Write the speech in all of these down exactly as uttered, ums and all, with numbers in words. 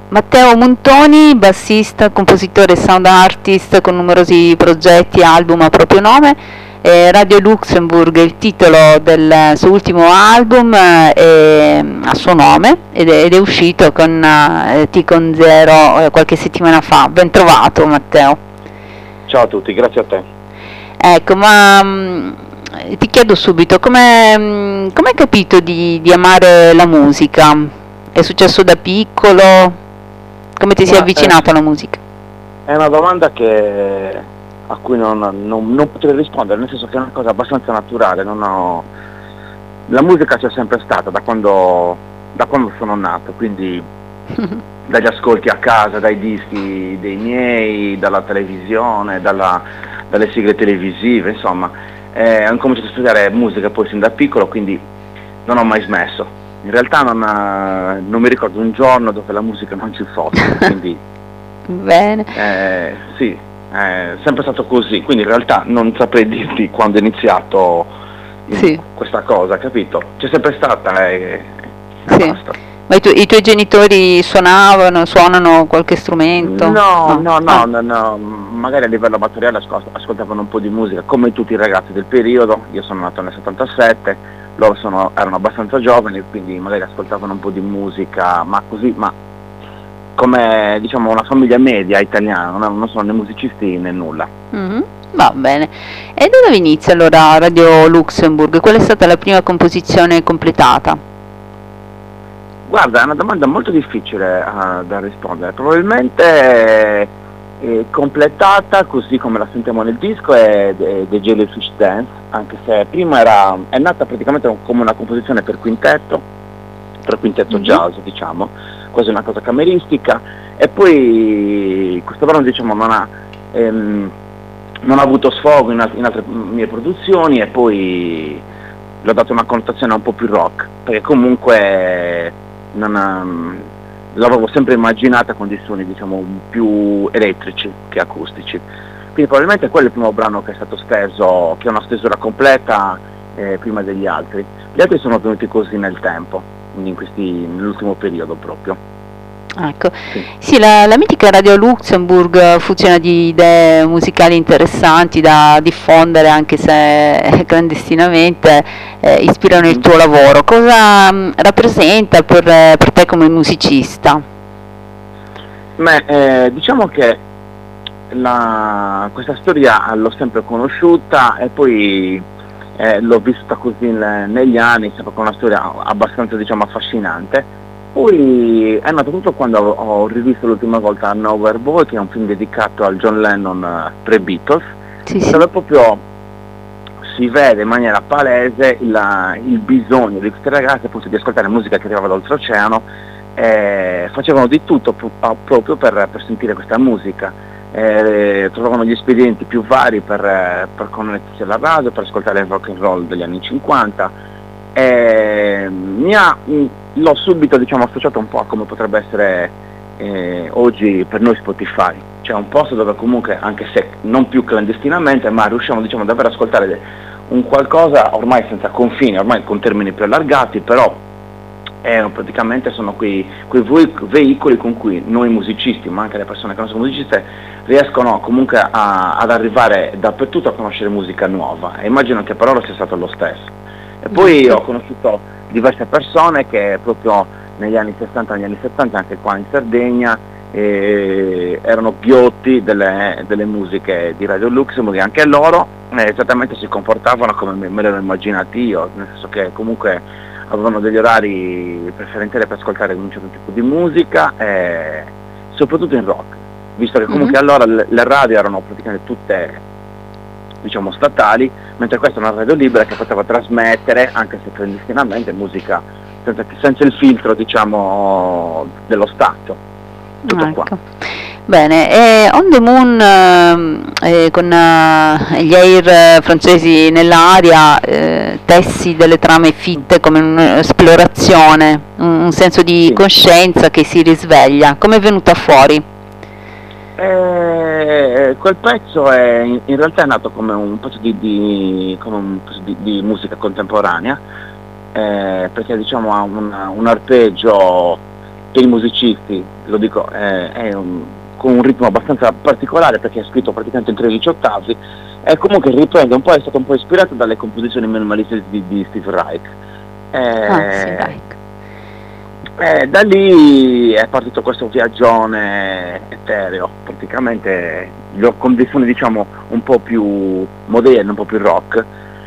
Matteo Montoni, bassista, compositore e sound artist con numerosi progetti e album a proprio nome. Eh, Radio Luxembourg è il titolo del suo ultimo album, eh, a suo nome, ed è, ed è uscito con eh, Ticon Zero eh, qualche settimana fa. Ben trovato, Matteo. Ciao a tutti, grazie a te. Ecco, ma mh, ti chiedo subito, come hai capito di, di amare la musica? È successo da piccolo? Come ti sei Ma, avvicinato eh, alla musica? È una domanda che, a cui non, non, non potrei rispondere, nel senso che è una cosa abbastanza naturale. Non ho... La musica c'è sempre stata da quando, da quando sono nato, quindi dagli ascolti a casa, dai dischi dei miei, dalla televisione, dalla, dalle sigle televisive, insomma. Eh, ho cominciato a studiare musica poi sin da piccolo, quindi non ho mai smesso. In realtà non, non mi ricordo un giorno dove la musica non ci fosse, quindi bene. Eh, sì, è sempre stato così, quindi in realtà non saprei dirti quando è iniziato sì. questa cosa, capito? C'è sempre stata e, e sì. basta. Ma i, tu, i tuoi genitori suonavano, suonano qualche strumento? No, no, no, ah. no, no, magari a livello amatoriale ascoltavano un po' di musica, come tutti i ragazzi del periodo. Io sono nato nel settantasette, loro sono, erano abbastanza giovani, quindi magari ascoltavano un po' di musica, ma così, ma come diciamo una famiglia media italiana, non, non sono né musicisti né nulla. Mm-hmm. Va bene. E da dove inizia allora Radio Luxembourg? Qual è stata la prima composizione completata? Guarda, è una domanda molto difficile uh, da rispondere. Probabilmente eh, completata, così come la sentiamo nel disco, è The Jellyfish Dance, anche se prima era, è nata praticamente come una composizione per quintetto, per quintetto mm-hmm. jazz, diciamo, quasi una cosa cameristica, e poi questo brano, diciamo, non ha, ehm, non ha avuto sfogo in, alt- in altre mie produzioni, e poi l'ho dato una connotazione un po' più rock, perché comunque non ha, l'avevo sempre immaginata con dei suoni, diciamo, più elettrici che acustici. Quindi probabilmente quello è il primo brano che è stato steso, che ha una stesura completa eh, prima degli altri. Gli altri sono venuti così nel tempo, in questi, nell'ultimo periodo proprio. Ecco, sì, sì la, la mitica Radio Luxembourg funziona di idee musicali interessanti da diffondere, anche se clandestinamente, eh, ispirano il tuo lavoro. Cosa mh, rappresenta per, per te come musicista? Beh, eh, diciamo che la, questa storia l'ho sempre conosciuta e poi eh, l'ho vissuta così in, negli anni, sempre con una storia abbastanza, diciamo, affascinante. Poi è nato tutto quando ho, ho rivisto l'ultima volta Nowhere Boy, che è un film dedicato al John Lennon uh, pre-Beatles, sì, sì. dove proprio si vede in maniera palese il, il bisogno di queste ragazze appunto di ascoltare musica che arrivava dall'oltreoceano, e facevano di tutto pro- proprio per, per sentire questa musica, e trovavano gli espedienti più vari per, per connettersi alla radio, per ascoltare il rock and roll degli anni cinquanta. E mi ha, l'ho subito, diciamo, associato un po' a come potrebbe essere eh, oggi per noi Spotify, cioè un posto dove comunque, anche se non più clandestinamente, ma riusciamo, diciamo, davvero ad ascoltare un qualcosa ormai senza confini, ormai con termini più allargati, però eh, praticamente sono quei, quei veicoli con cui noi musicisti, ma anche le persone che non sono musiciste, riescono comunque a, ad arrivare dappertutto a conoscere musica nuova, e immagino che per loro sia stato lo stesso. E poi ho conosciuto diverse persone che proprio negli anni sessanta, negli anni settanta, anche qua in Sardegna, eh, erano ghiotti delle, delle musiche di Radio Luxembourg, e anche loro eh, esattamente si comportavano come me, me l'ero immaginato io, nel senso che comunque avevano degli orari preferenziali per ascoltare un certo tipo di musica, e soprattutto in rock, visto che comunque mm-hmm. allora le, le radio erano praticamente tutte, diciamo, statali, mentre questa è una radio libera che poteva trasmettere, anche se clandestinamente, musica senza, senza il filtro, diciamo, dello Stato. Tutto ecco. qua. Bene, e On the Moon, eh, con eh, gli air francesi nell'aria, eh, tessi delle trame fitte come un'esplorazione, un, un senso di sì. coscienza che si risveglia. Come è venuta fuori? Eh, quel pezzo è in, in realtà è nato come un pezzo di, di, come un pezzo di, di musica contemporanea, eh, perché, diciamo, ha un, un arpeggio per i musicisti, lo dico, eh, è un, con un ritmo abbastanza particolare perché è scritto praticamente in tredici ottavi, e comunque riprende un po', è stato un po' ispirato dalle composizioni minimalistiche di, di Steve Reich. Eh, Ah, sì, Reich. eh, da lì è partito questo viaggione etereo, praticamente le condizioni diciamo un po' più moderne, un po' più rock.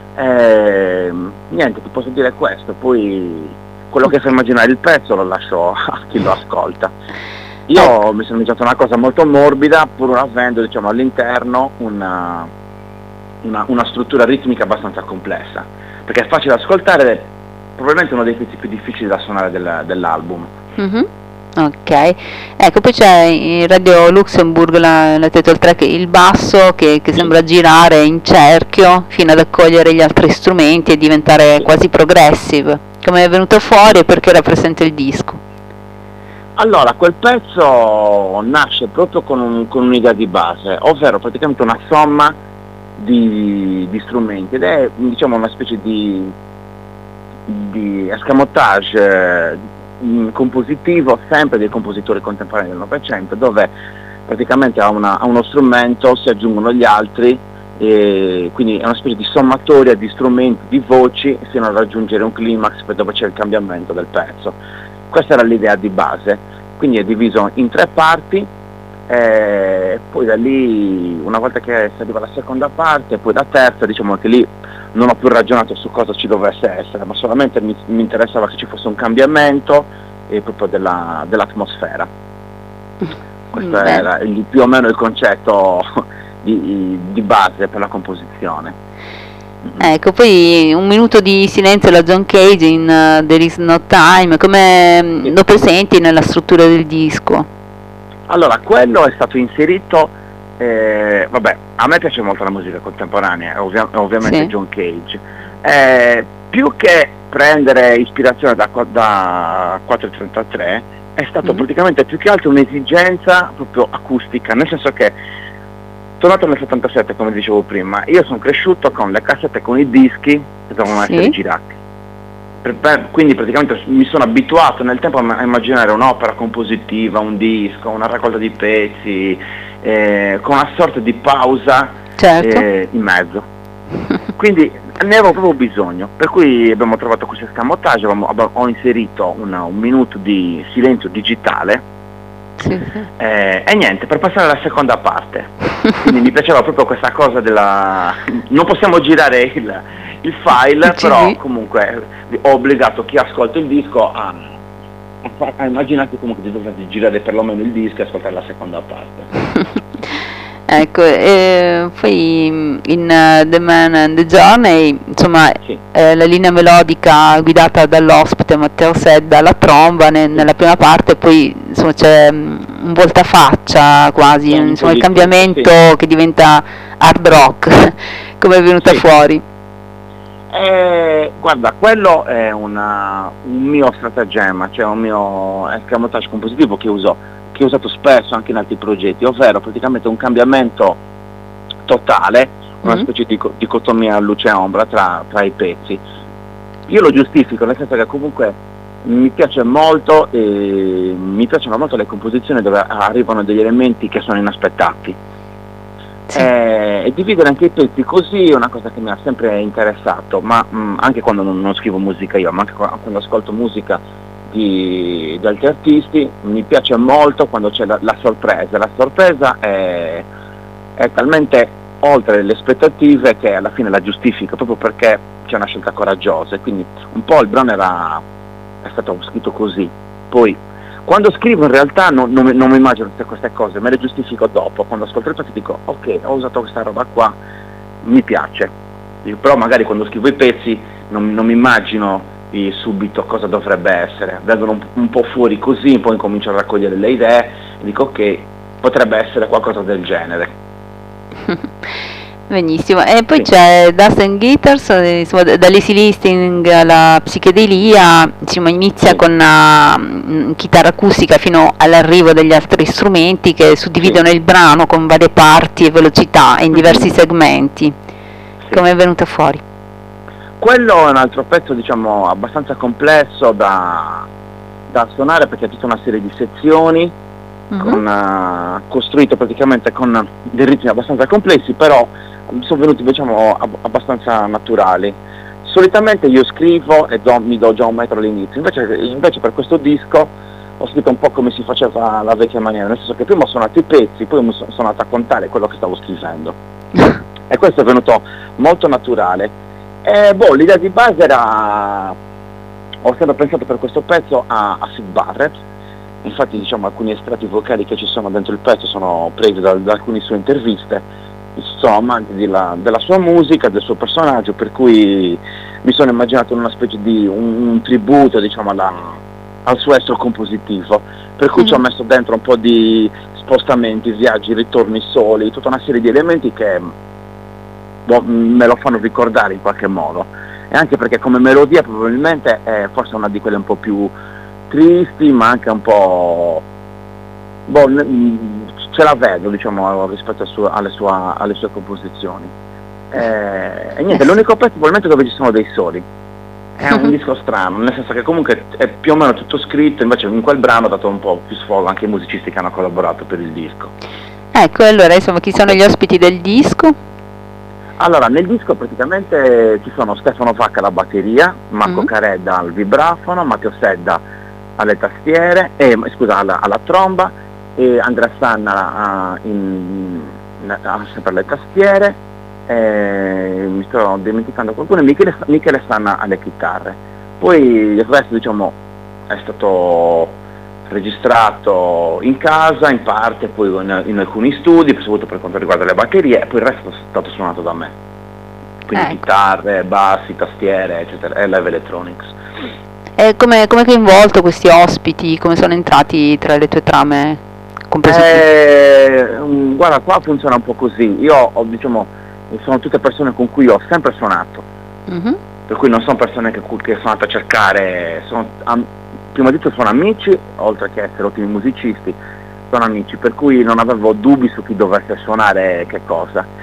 Eh, niente, ti posso dire questo, poi quello che fa immaginare il pezzo lo lascio a chi lo ascolta. Io mi sono mangiato una cosa molto morbida, pur avendo diciamo all'interno una, una, una struttura ritmica abbastanza complessa, perché è facile da ascoltare ed è probabilmente uno dei pezzi più difficili da suonare del, dell'album. Mhm. Ok, ecco, poi c'è in Radio Luxembourg la, la title track, il basso che, che Sì. sembra girare in cerchio fino ad accogliere gli altri strumenti e diventare Sì. quasi progressive. Come è venuto fuori e perché rappresenta il disco? Allora, quel pezzo nasce proprio con, un, con un'idea di base, ovvero praticamente una somma di, di strumenti, ed è diciamo una specie di, di escamotage eh, compositivo sempre dei compositori contemporanei del Novecento, dove praticamente a, una, a uno strumento si aggiungono gli altri, e quindi è una specie di sommatoria di strumenti, di voci, fino a raggiungere un climax dove c'è il cambiamento del pezzo. Questa era l'idea di base, quindi è diviso in tre parti, e poi da lì, una volta che si arriva alla seconda parte, poi la terza, diciamo che lì non ho più ragionato su cosa ci dovesse essere, ma solamente mi, mi interessava che ci fosse un cambiamento eh, proprio della, dell'atmosfera. Questo Beh. era il, più o meno il concetto di, di base per la composizione. Ecco, poi un minuto di silenzio alla John Cage in uh, There Is No Time, come mm, Sì. lo presenti nella struttura del disco? Allora, quello è stato inserito, eh, vabbè, a me piace molto la musica contemporanea, ovvia- ovviamente Sì. John Cage. Eh, più che prendere ispirazione da, qua- da quattrocentotrentatré, è stato Mhm. praticamente più che altro un'esigenza proprio acustica, nel senso che, sono nato nel settantasette, come dicevo prima, io sono cresciuto con le cassette, con i dischi che dovevano Sì. essere girati. Per- per- quindi praticamente mi sono abituato nel tempo a, a immaginare un'opera compositiva, un disco, una raccolta di pezzi, eh, con una sorta di pausa Certo. eh, in mezzo. Quindi ne avevo proprio bisogno, per cui abbiamo trovato questo escamotage, avevamo- abbiamo- ho inserito una- un minuto di silenzio digitale, Sì, sì. eh, e niente, per passare alla seconda parte. Quindi mi piaceva proprio questa cosa della... non possiamo girare il, il file, Il C D. però comunque ho obbligato chi ascolta il disco a, a, fa- a immaginarsi comunque di dover girare perlomeno il disco e ascoltare la seconda parte. Ecco, e poi in uh, The Man and the Journey, insomma, Sì. eh, la linea melodica guidata dall'ospite Matteo Sedda alla tromba ne- nella prima parte, poi insomma c'è mm, un voltafaccia quasi, C'è un insomma po' il di tutto, cambiamento che diventa hard rock, come è venuta Sì. fuori. Eh, guarda, quello è una, un mio stratagemma, cioè un mio escamotage compositivo che uso, che ho usato spesso anche in altri progetti, ovvero praticamente un cambiamento totale, una Mhm. specie di dico- dicotomia luce e ombra tra, tra i pezzi. Io lo giustifico, nel senso che comunque mi piace molto, e mi piacciono molto le composizioni dove arrivano degli elementi che sono inaspettati. Sì. Eh, e dividere anche i pezzi così è una cosa che mi ha sempre interessato, ma mh, anche quando non, non scrivo musica io, ma anche qua- quando ascolto musica di, di altri artisti, mi piace molto quando c'è la, la sorpresa. La sorpresa è, è talmente oltre le aspettative che alla fine la giustifico, proprio perché c'è una scelta coraggiosa, e quindi un po' il brano era, è stato scritto così. Poi quando scrivo in realtà non, non, mi- non mi immagino tutte queste cose, me le giustifico dopo, quando ascolto il pezzo dico ok, ho usato questa roba qua, mi piace. Dico, però magari quando scrivo i pezzi non, non mi immagino eh, subito cosa dovrebbe essere, vengono un, un po' fuori così, poi incomincio a raccogliere le idee e dico ok, potrebbe essere qualcosa del genere. Benissimo, e poi Sì. c'è Dust and Guitars, eh, insomma, d- dall'easy listening alla psichedelia, insomma, inizia Sì. con una mm, chitarra acustica fino all'arrivo degli altri strumenti che suddividono il brano con varie parti e velocità in diversi Mhm. segmenti. Sì. Come è venuta fuori? Quello è un altro pezzo, diciamo, abbastanza complesso da, da suonare perché è tutta una serie di sezioni, Mhm. con, uh, costruito praticamente con dei ritmi abbastanza complessi, però sono venuti diciamo ab- abbastanza naturali. Solitamente io scrivo e do- mi do già un metro all'inizio, invece, invece per questo disco ho scritto un po' come si faceva la vecchia maniera, nel senso che prima ho suonato i pezzi, poi mi sono, sono andato a contare quello che stavo scrivendo. E questo è venuto molto naturale. E boh, l'idea di base era, ho sempre pensato per questo pezzo a, a Syd Barrett, infatti diciamo alcuni estratti vocali che ci sono dentro il pezzo sono presi da, da alcune sue interviste. Sono amante della, della sua musica, del suo personaggio, per cui mi sono immaginato una specie di un, un tributo diciamo alla, al suo essere compositivo, per cui mm. ci ho messo dentro un po' di spostamenti, viaggi, ritorni soli, tutta una serie di elementi che boh, me lo fanno ricordare in qualche modo, e anche perché come melodia probabilmente è forse una di quelle un po' più tristi, ma anche un po' boh, ce la vedo diciamo rispetto suo, alle, sua, alle sue composizioni, eh, e niente, l'unico pezzo probabilmente dove ci sono dei soli, è un disco strano, nel senso che comunque è più o meno tutto scritto, invece in quel brano ho dato un po' più sfogo anche ai musicisti che hanno collaborato per il disco. Ecco, allora insomma chi sono gli ospiti del disco? Allora, nel disco praticamente ci sono Stefano Vacca alla batteria, Marco mm. Caredda al vibrafono, Matteo Sedda alle tastiere, eh, scusa, alla, alla tromba, e Andrea Sanna uh, in, in, uh, sempre alle tastiere, eh, mi sto dimenticando qualcuno, Michele, Michele Sanna alle chitarre. Poi il resto diciamo è stato registrato in casa, in parte, poi in, in alcuni studi, soprattutto per quanto riguarda le batterie, e poi il resto è stato suonato da me. Quindi ecco. Chitarre, bassi, tastiere, eccetera, e live electronics. E come è coinvolto questi ospiti? Come sono entrati tra le tue trame compositive? Eh, guarda, qua funziona un po' così. Io ho, diciamo, sono tutte persone con cui ho sempre suonato, mm-hmm. per cui non sono persone che, che sono andate a cercare, sono, am, prima di tutto sono amici, oltre che essere ottimi musicisti, sono amici, per cui non avevo dubbi su chi dovesse suonare che cosa.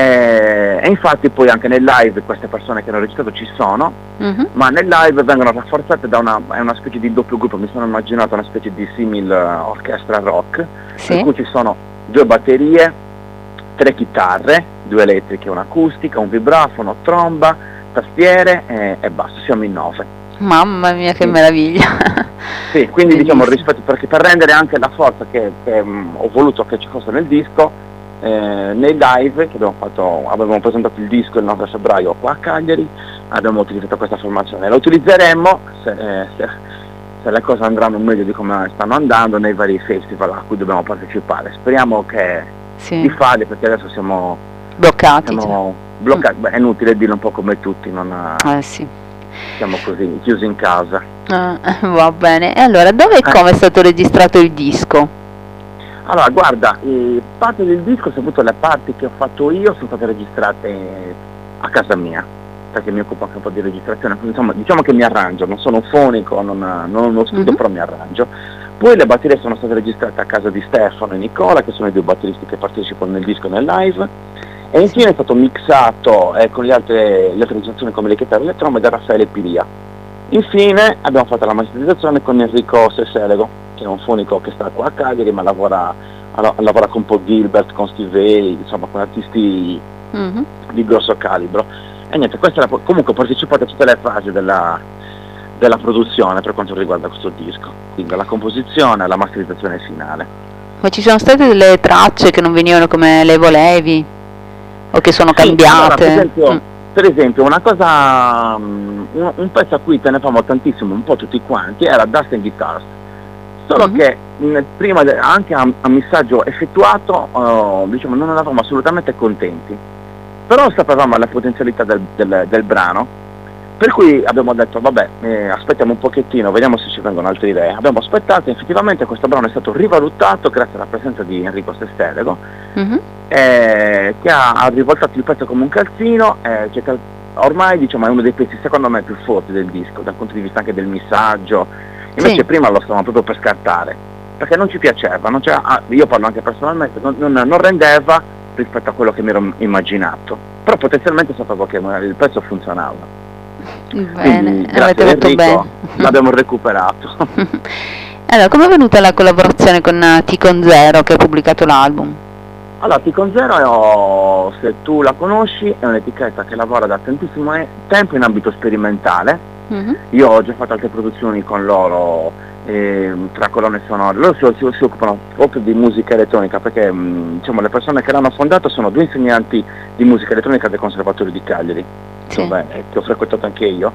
E, e infatti poi anche nel live queste persone che hanno registrato ci sono, mm-hmm. ma nel live vengono rafforzate da una, è una specie di doppio gruppo, mi sono immaginato una specie di simil orchestra rock, sì. Per cui ci sono due batterie, tre chitarre, due elettriche, un'acustica, un vibrafono, tromba, tastiere e, e basta, siamo in nove. Mamma mia che sì. Meraviglia! Sì, quindi bellissimo. Diciamo rispetto, perché per rendere anche la forza che, che um, ho voluto che ci fosse nel disco, Eh, nei live che abbiamo fatto, avevamo presentato il disco il nove febbraio qua a Cagliari, abbiamo utilizzato questa formazione, la utilizzeremo se, eh, se, se le cose andranno meglio di come stanno andando nei vari festival a cui dobbiamo partecipare. Speriamo che sì. di farli, perché adesso siamo bloccati, siamo bloccati. Mm. Beh, è inutile dirlo, un po' come tutti, non eh, sì. siamo così chiusi in casa. Ah, va bene. E allora dove e eh. come è stato registrato il disco? Allora, guarda, eh, parte del disco, soprattutto le parti che ho fatto io, sono state registrate a casa mia, perché mi occupo anche un po' di registrazione, insomma, diciamo che mi arrangio, non sono un fonico, non, non ho uno studio, mm-hmm. però mi arrangio. Poi le batterie sono state registrate a casa di Stefano e Nicola, che sono i due batteristi che partecipano nel disco e nel live, e infine è stato mixato eh, con le altre, le altre registrazioni come le chitarre e le trombe da Raffaele Pilia. Infine abbiamo fatto la masterizzazione con Enrico Seselego, che è un fonico che sta qua a Cagliari, ma lavora, lavora con Paul Gilbert, con Steve Vai, insomma con artisti mm-hmm. di grosso calibro. E niente, questa è la, comunque ho partecipato a tutte le fasi della, della produzione per quanto riguarda questo disco, quindi dalla composizione alla masterizzazione finale. Ma ci sono state delle tracce che non venivano come le volevi? O che sono cambiate? Sì, allora, per esempio, mm. per esempio una cosa, um, un, un pezzo a cui tenevamo tantissimo, un po' tutti quanti, era Dust and Guitars. Solo mm-hmm. che mh, prima de- anche a, a missaggio effettuato uh, diciamo non eravamo assolutamente contenti, però sapevamo la potenzialità del, del, del brano, per cui abbiamo detto vabbè eh, aspettiamo un pochettino, vediamo se ci vengono altre idee. Abbiamo aspettato e effettivamente questo brano è stato rivalutato grazie alla presenza di Enrico Seselego, mm-hmm. eh, che ha, ha rivoltato il pezzo come un calzino, eh, cioè, cal- ormai diciamo è uno dei pezzi secondo me più forti del disco dal punto di vista anche del missaggio. Invece sì. prima lo stavamo proprio per scartare, perché non ci piaceva, non ah, io parlo anche personalmente, non, non, non rendeva rispetto a quello che mi ero immaginato, però potenzialmente sapevo che il pezzo funzionava. Bene, Quindi, avete grazie a fatto Enrico, bene. l'abbiamo recuperato. Allora, come è venuta la collaborazione con eh, Ticon Zero che ha pubblicato l'album? Allora, Ticon Zero, se tu la conosci, è un'etichetta che lavora da tantissimo e- tempo in ambito sperimentale. Mhm. Io ho già fatto altre produzioni con loro, ehm, tra colonne sonore. Loro si, si- si occupano proprio di musica elettronica, perché mh, diciamo, le persone che l'hanno fondato sono due insegnanti di musica elettronica del Conservatorio di Cagliari, Sì. dove, eh, che ho frequentato anche io.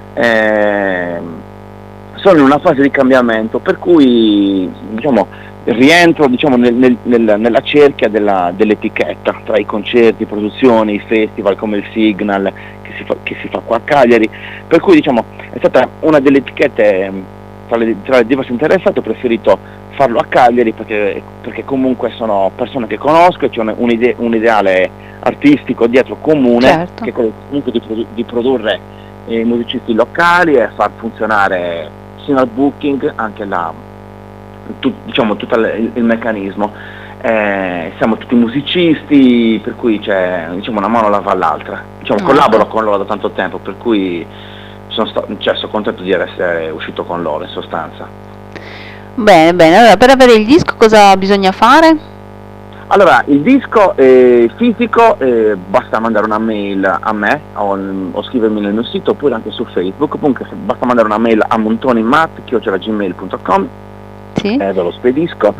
Ehm, sono in una fase di cambiamento, per cui diciamo, rientro diciamo, nel- nel- nel- nella cerchia della- dell'etichetta, tra i concerti, produzioni, i festival come il Signal che si fa, che si fa qua a Cagliari, per cui diciamo, è stata una delle etichette, ehm, tra le, tra le diverse interessate. Ho preferito farlo a Cagliari perché, perché comunque sono persone che conosco e c'è un, un, ide- un ideale artistico dietro comune, Certo. che è quello comunque di, produ- di produrre eh, musicisti locali e far funzionare sino al booking anche la, tu- diciamo, tutto il, il meccanismo. Eh, siamo tutti musicisti, per cui c'è, diciamo, una mano lava l'altra. Diciamo, Ah, collaboro ecco. con loro da tanto tempo, per cui sono, sta- cioè, sono contento di essere uscito con loro in sostanza. Bene, bene. Allora, per avere il disco cosa bisogna fare? Allora, il disco eh, fisico eh, basta mandare una mail a me o, o scrivermi nel mio sito oppure anche su Facebook. Comunque basta mandare una mail a montonimat chiocciola gmail punto com Sì? e ve lo spedisco.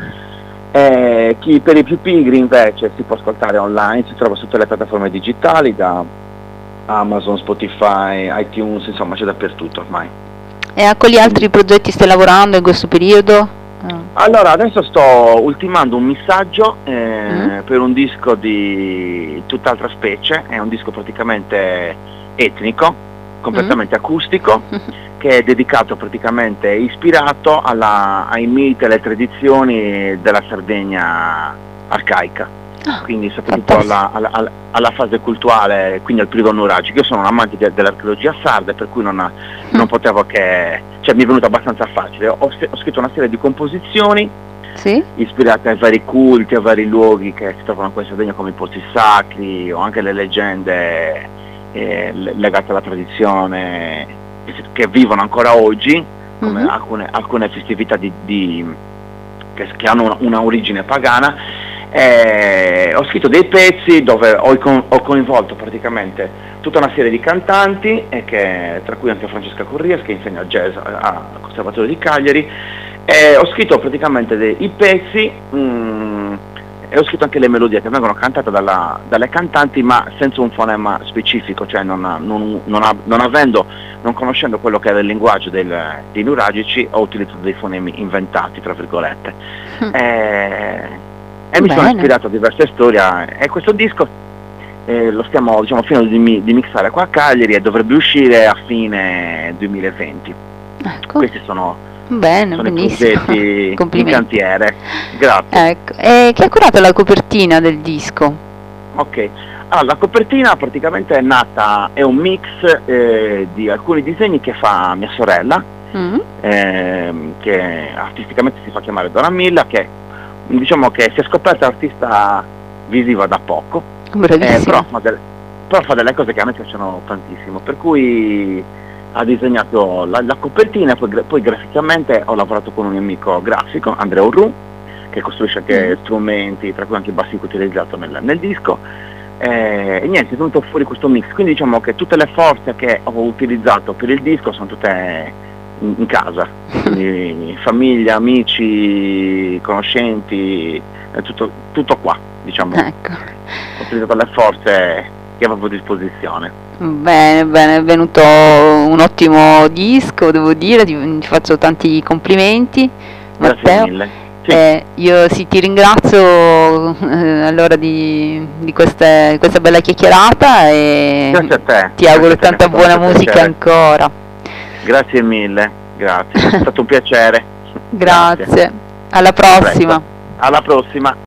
Eh, chi per i più pigri invece si può ascoltare online, si trova su tutte le piattaforme digitali, da Amazon, Spotify, iTunes, insomma c'è dappertutto ormai. E a quali altri progetti stai lavorando in questo periodo? Ah. Allora, adesso sto ultimando un missaggio eh, Mm. per un disco di tutt'altra specie, è un disco praticamente etnico, completamente acustico, che è dedicato praticamente, ispirato alla, ai miti e alle tradizioni della Sardegna arcaica. Ah, Quindi soprattutto alla, alla, alla- alla fase cultuale, quindi al periodo nuragico. Io sono un amante de- dell'archeologia sarda, per cui non, non potevo che, cioè mi è venuto abbastanza facile. Ho, ho scritto una serie di composizioni Sì? ispirate ai vari culti, a vari luoghi che si trovano qua in Sardegna, come i pozzi sacri o anche le leggende eh, le- legate alla tradizione che, si- che vivono ancora oggi, come Mhm. alcune, alcune festività di, di- che, che hanno una, una origine pagana. Eh, ho scritto dei pezzi dove ho, co- ho coinvolto praticamente tutta una serie di cantanti, e che, tra cui anche Francesca Corrias, che insegna jazz a- al Conservatorio di Cagliari. E ho scritto praticamente dei pezzi mm, e ho scritto anche le melodie che vengono cantate dalla- dalle cantanti, ma senza un fonema specifico, cioè non, non- non a- non avendo, non conoscendo quello che era il linguaggio del- dei nuragici, ho utilizzato dei fonemi inventati, tra virgolette. Mm. E, e mi sono Bene. ispirato a diverse storie, e questo disco eh, lo stiamo, diciamo, finendo di, mi- di mixare qua a Cagliari e dovrebbe uscire a fine duemilaventi. Ecco. Questi sono, Bene, sono i benissimo. progetti in Complimenti. cantiere. Grazie. Ecco. E chi ha curato la copertina del disco? Ok, allora la copertina praticamente è nata, è un mix eh, di alcuni disegni che fa mia sorella, Mm. ehm, che artisticamente si fa chiamare Donna Milla, che diciamo che si è scoperta artista visiva da poco, eh, Bravissima. però, fa delle, però fa delle cose che a me piacciono tantissimo, per cui ha disegnato la, la copertina, poi, gra- poi graficamente ho lavorato con un mio amico grafico, Andrea Urru, che costruisce anche Mm. strumenti, tra cui anche i bassi che ho utilizzato nel, nel disco. Eh, e niente, è venuto fuori questo mix, quindi diciamo che tutte le forze che ho utilizzato per il disco sono tutte in, in casa, quindi famiglia, amici, conoscenti, è tutto, tutto qua, diciamo. Ecco. Ho utilizzato le forze che avevo a disposizione. Bene, bene, è venuto un ottimo disco, devo dire, ti, ti faccio tanti complimenti, Grazie Matteo. mille. Sì. Eh, io sì, ti ringrazio eh, allora di, di queste- questa bella chiacchierata e Grazie a te. ti auguro Grazie a te, tanta mi ha fatto buona molto musica piacere. ancora. Grazie mille, grazie, è stato un piacere. Grazie, alla prossima. Alla prossima.